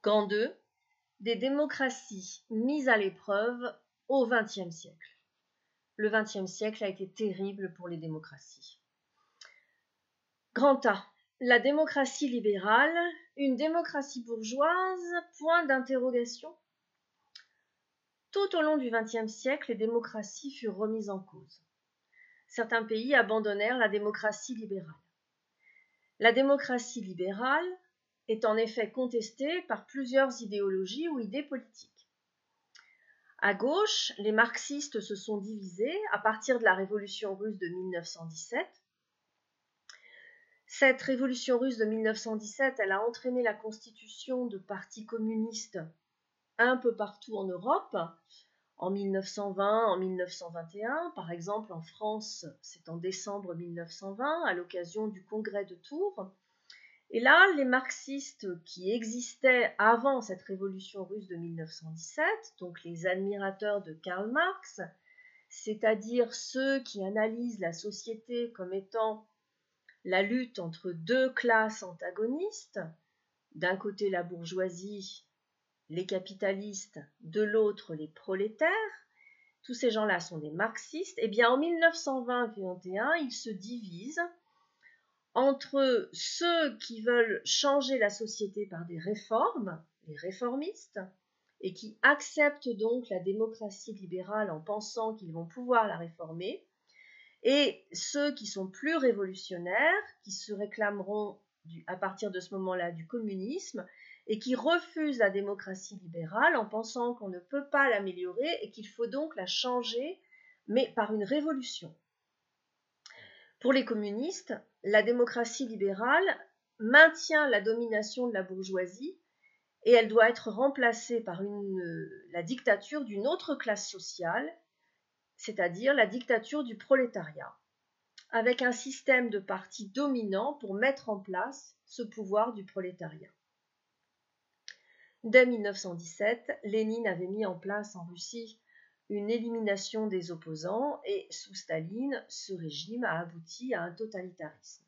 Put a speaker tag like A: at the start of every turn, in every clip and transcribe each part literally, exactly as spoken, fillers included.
A: Camp deux, des démocraties mises à l'épreuve au vingtième siècle. Le vingtième siècle a été terrible pour les démocraties. Grand A, la démocratie libérale, une démocratie bourgeoise, point d'interrogation. Tout au long du vingtième siècle, les démocraties furent remises en cause. Certains pays abandonnèrent la démocratie libérale. La démocratie libérale est en effet contestée par plusieurs idéologies ou idées politiques. À gauche, les marxistes se sont divisés à partir de la révolution russe de mille neuf cent dix-sept. Cette révolution russe de mille neuf cent dix-sept, elle a entraîné la constitution de partis communistes un peu partout en Europe, en mille neuf cent vingt, en mille neuf cent vingt et un. Par exemple, en France, c'est en décembre mille neuf cent vingt, à l'occasion du congrès de Tours. Et là, les marxistes qui existaient avant cette révolution russe de mille neuf cent dix-sept, donc les admirateurs de Karl Marx, c'est-à-dire ceux qui analysent la société comme étant la lutte entre deux classes antagonistes, d'un côté la bourgeoisie, les capitalistes, de l'autre les prolétaires, tous ces gens-là sont des marxistes, et bien en mille neuf cent vingt vingt et un, ils se divisent entre ceux qui veulent changer la société par des réformes, les réformistes, et qui acceptent donc la démocratie libérale en pensant qu'ils vont pouvoir la réformer, et ceux qui sont plus révolutionnaires, qui se réclameront du, à partir de ce moment-là du communisme, et qui refusent la démocratie libérale en pensant qu'on ne peut pas l'améliorer et qu'il faut donc la changer, mais par une révolution. Pour les communistes, la démocratie libérale maintient la domination de la bourgeoisie et elle doit être remplacée par une, la dictature d'une autre classe sociale, c'est-à-dire la dictature du prolétariat, avec un système de partis dominants pour mettre en place ce pouvoir du prolétariat. Dès mille neuf cent dix-sept, Lénine avait mis en place en Russie une élimination des opposants et sous Staline, ce régime a abouti à un totalitarisme.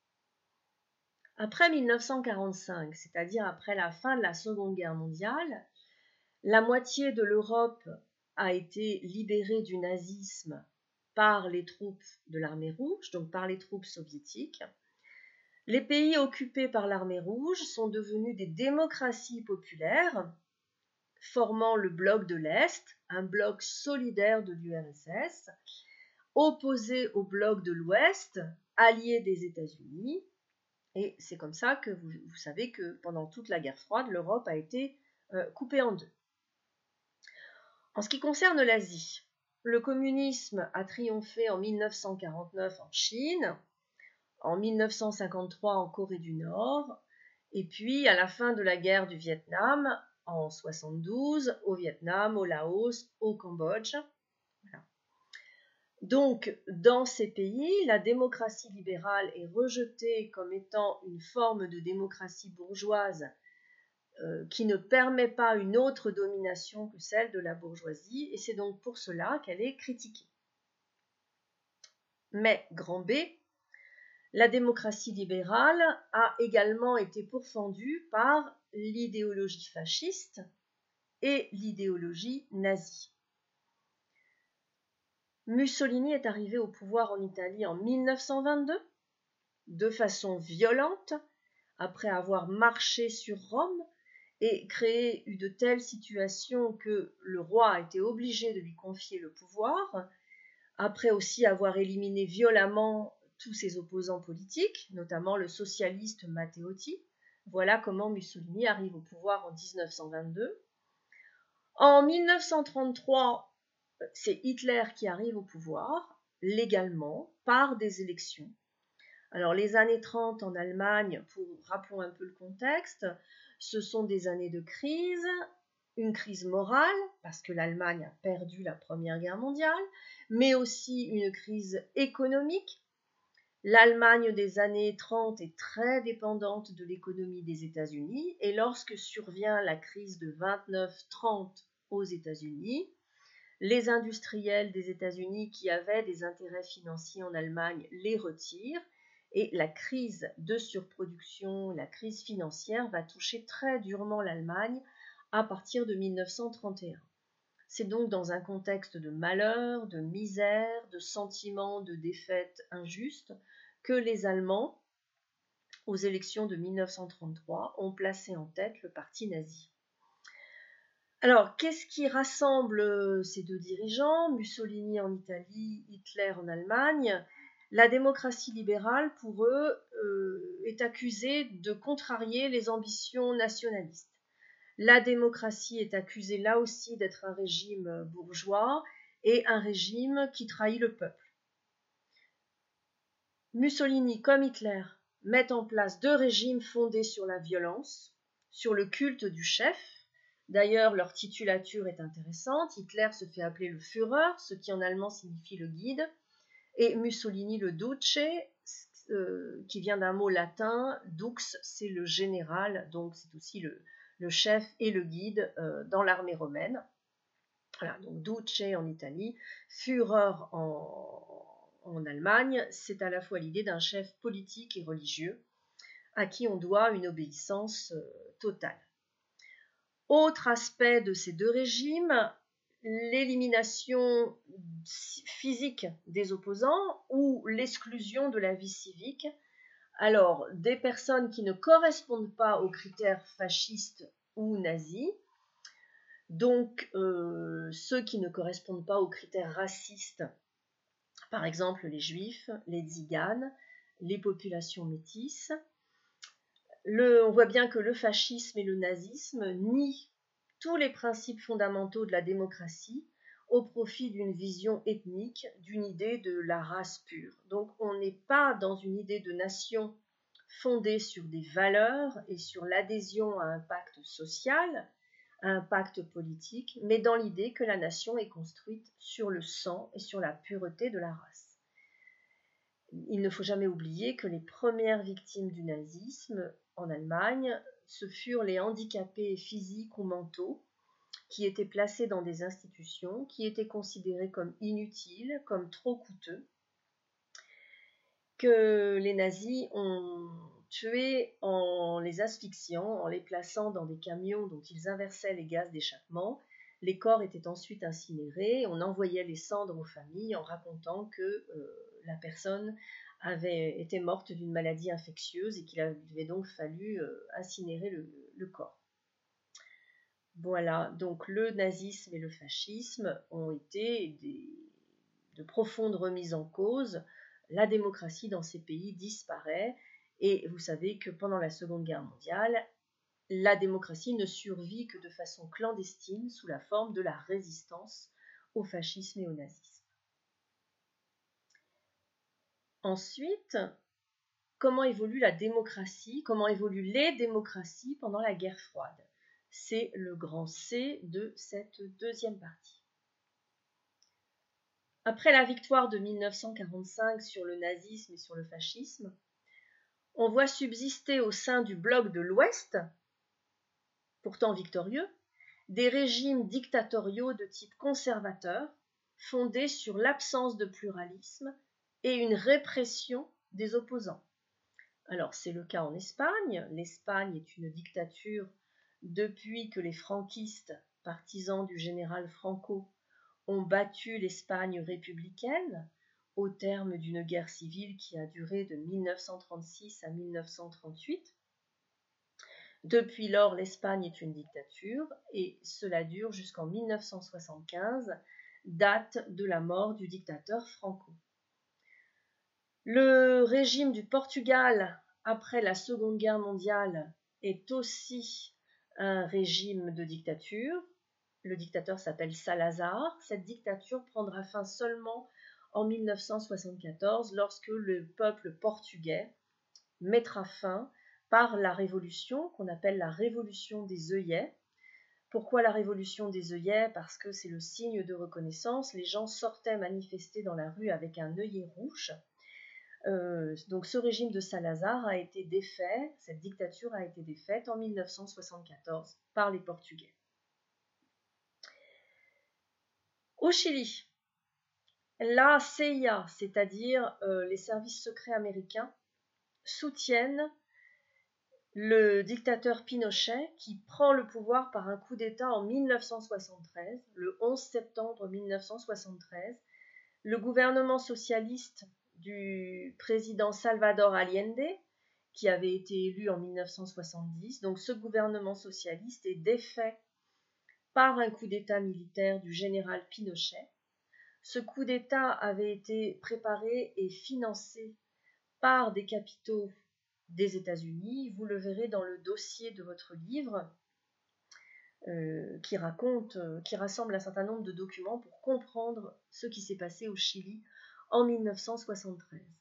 A: Après mille neuf cent quarante-cinq, c'est-à-dire après la fin de la Seconde Guerre mondiale, la moitié de l'Europe a été libérée du nazisme par les troupes de l'armée rouge, donc par les troupes soviétiques. Les pays occupés par l'armée rouge sont devenus des démocraties populaires, formant le bloc de l'Est, un bloc solidaire de l'U R S S, opposé au bloc de l'Ouest, allié des États-Unis. Et c'est comme ça que vous, vous savez que pendant toute la guerre froide, l'Europe a été euh, coupée en deux. En ce qui concerne l'Asie, le communisme a triomphé en mille neuf cent quarante-neuf en Chine, en mille neuf cent cinquante-trois en Corée du Nord, et puis à la fin de la guerre du Vietnam, en soixante-douze, au Vietnam, au Laos, au Cambodge. Voilà. Donc, dans ces pays, la démocratie libérale est rejetée comme étant une forme de démocratie bourgeoise euh, qui ne permet pas une autre domination que celle de la bourgeoisie, et c'est donc pour cela qu'elle est critiquée. Mais, grand B, la démocratie libérale a également été pourfendue par l'idéologie fasciste et l'idéologie nazie. Mussolini est arrivé au pouvoir en Italie en mille neuf cent vingt-deux, de façon violente, après avoir marché sur Rome et créé une de telle situation que le roi a été obligé de lui confier le pouvoir, après aussi avoir éliminé violemment tous ses opposants politiques, notamment le socialiste Matteotti. Voilà comment Mussolini arrive au pouvoir en dix-neuf cent vingt-deux. En mille neuf cent trente-trois, c'est Hitler qui arrive au pouvoir, légalement, par des élections. Alors les années trente en Allemagne, pour rappelons un peu le contexte, ce sont des années de crise, une crise morale, parce que l'Allemagne a perdu la Première Guerre mondiale, mais aussi une crise économique. L'Allemagne des années trente est très dépendante de l'économie des États-Unis, et lorsque survient la crise de vingt-neuf trente aux États-Unis, les industriels des États-Unis qui avaient des intérêts financiers en Allemagne les retirent, Et la crise de surproduction, la crise financière va toucher très durement l'Allemagne à partir de mille neuf cent trente et un. C'est donc dans un contexte de malheur, de misère, de sentiment de défaite injuste que les Allemands, aux élections de mille neuf cent trente-trois, ont placé en tête le parti nazi. Alors, qu'est-ce qui rassemble ces deux dirigeants, Mussolini en Italie, Hitler en Allemagne? La démocratie libérale, pour eux, euh, est accusée de contrarier les ambitions nationalistes. La démocratie est accusée là aussi d'être un régime bourgeois et un régime qui trahit le peuple. Mussolini comme Hitler mettent en place deux régimes fondés sur la violence, sur le culte du chef. D'ailleurs, leur titulature est intéressante. Hitler se fait appeler le Führer, ce qui en allemand signifie le guide, et Mussolini le Duce, euh, qui vient d'un mot latin. Dux, c'est le général, donc c'est aussi le, le chef et le guide euh, dans l'armée romaine. Voilà, donc Duce en Italie, Führer en, en Allemagne, c'est à la fois l'idée d'un chef politique et religieux à qui on doit une obéissance euh, totale. Autre aspect de ces deux régimes, l'élimination physique des opposants ou l'exclusion de la vie civique. Alors, des personnes qui ne correspondent pas aux critères fascistes ou nazis, donc euh, ceux qui ne correspondent pas aux critères racistes, par exemple les juifs, les tziganes, les populations métisses. Le, on voit bien que le fascisme et le nazisme nient tous les principes fondamentaux de la démocratie au profit d'une vision ethnique, d'une idée de la race pure. Donc on n'est pas dans une idée de nation fondée sur des valeurs et sur l'adhésion à un pacte social, à un pacte politique, mais dans l'idée que la nation est construite sur le sang et sur la pureté de la race. Il ne faut jamais oublier que les premières victimes du nazisme en Allemagne, ce furent les handicapés physiques ou mentaux qui étaient placés dans des institutions, qui étaient considérés comme inutiles, comme trop coûteux, que les nazis ont tués en les asphyxiant, en les plaçant dans des camions dont ils inversaient les gaz d'échappement. Les corps étaient ensuite incinérés, on envoyait les cendres aux familles en racontant que euh, la personne avait été morte d'une maladie infectieuse et qu'il avait donc fallu euh, incinérer le, le corps. Voilà, donc le nazisme et le fascisme ont été des, de profondes remises en cause. La démocratie dans ces pays disparaît et vous savez que pendant la Seconde Guerre mondiale, la démocratie ne survit que de façon clandestine sous la forme de la résistance au fascisme et au nazisme. Ensuite, comment évolue la démocratie, comment évoluent les démocraties pendant la guerre froide? C'est le grand C de cette deuxième partie. Après la victoire de mille neuf cent quarante-cinq sur le nazisme et sur le fascisme, on voit subsister au sein du bloc de l'Ouest, pourtant victorieux, des régimes dictatoriaux de type conservateur, fondés sur l'absence de pluralisme et une répression des opposants. Alors c'est le cas en Espagne. L'Espagne est une dictature depuis que les franquistes, partisans du général Franco, ont battu l'Espagne républicaine au terme d'une guerre civile qui a duré de mille neuf cent trente-six à mille neuf cent trente-huit. Depuis lors, l'Espagne est une dictature et cela dure jusqu'en mille neuf cent soixante-quinze, date de la mort du dictateur Franco. Le régime du Portugal, après la Seconde Guerre mondiale, est aussi un régime de dictature. Le dictateur s'appelle Salazar. Cette dictature prendra fin seulement en mille neuf cent soixante-quatorze, lorsque le peuple portugais mettra fin par la révolution qu'on appelle la révolution des œillets. Pourquoi la révolution des œillets? Parce que c'est le signe de reconnaissance. Les gens sortaient manifester dans la rue avec un œillet rouge. Euh, donc ce régime de Salazar a été défait, cette dictature a été défaite en mille neuf cent soixante-quatorze par les Portugais. Au Chili, la C I A, c'est-à-dire euh, les services secrets américains, soutiennent le dictateur Pinochet qui prend le pouvoir par un coup d'État en mille neuf cent soixante-treize, le onze septembre mille neuf cent soixante-treize. Le gouvernement socialiste du président Salvador Allende, qui avait été élu en mille neuf cent soixante-dix, donc ce gouvernement socialiste est défait par un coup d'État militaire du général Pinochet. Ce coup d'État avait été préparé et financé par des capitaux des États-Unis. Vous le verrez dans le dossier de votre livre, euh, qui raconte, euh, qui rassemble un certain nombre de documents pour comprendre ce qui s'est passé au Chili en mille neuf cent soixante-treize.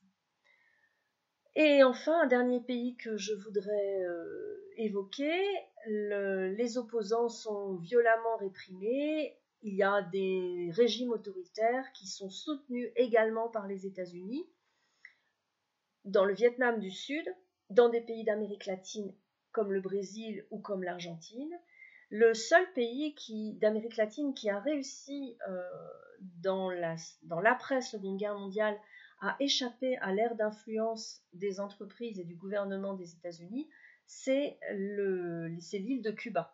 A: Et enfin, un dernier pays que je voudrais euh, évoquer, le, les opposants sont violemment réprimés. Il y a des régimes autoritaires qui sont soutenus également par les États-Unis, dans le Vietnam du Sud, dans des pays d'Amérique latine comme le Brésil ou comme l'Argentine. Le seul pays qui, d'Amérique latine qui a réussi euh, dans, la, dans l'après-Seconde Guerre mondiale à échapper à l'ère d'influence des entreprises et du gouvernement des États-Unis, c'est, le, c'est l'île de Cuba,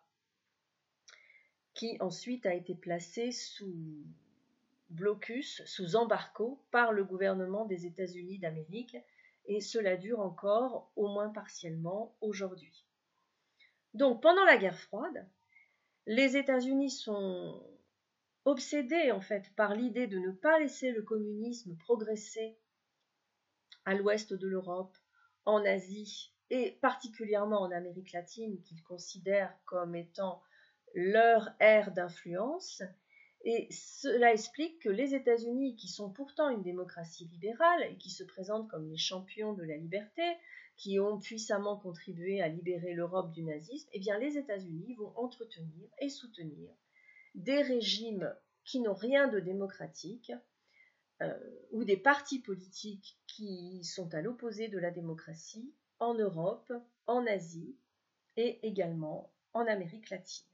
A: qui ensuite a été placée sous blocus, sous embargo par le gouvernement des États-Unis d'Amérique, et cela dure encore, au moins partiellement, aujourd'hui. Donc, pendant la guerre froide, les États-Unis sont obsédés en fait par l'idée de ne pas laisser le communisme progresser à l'ouest de l'Europe, en Asie et particulièrement en Amérique latine, qu'ils considèrent comme étant leur ère d'influence. Et cela explique que les États-Unis, qui sont pourtant une démocratie libérale et qui se présentent comme les champions de la liberté, qui ont puissamment contribué à libérer l'Europe du nazisme, eh bien les États-Unis vont entretenir et soutenir des régimes qui n'ont rien de démocratique, euh, ou des partis politiques qui sont à l'opposé de la démocratie en Europe, en Asie et également en Amérique latine.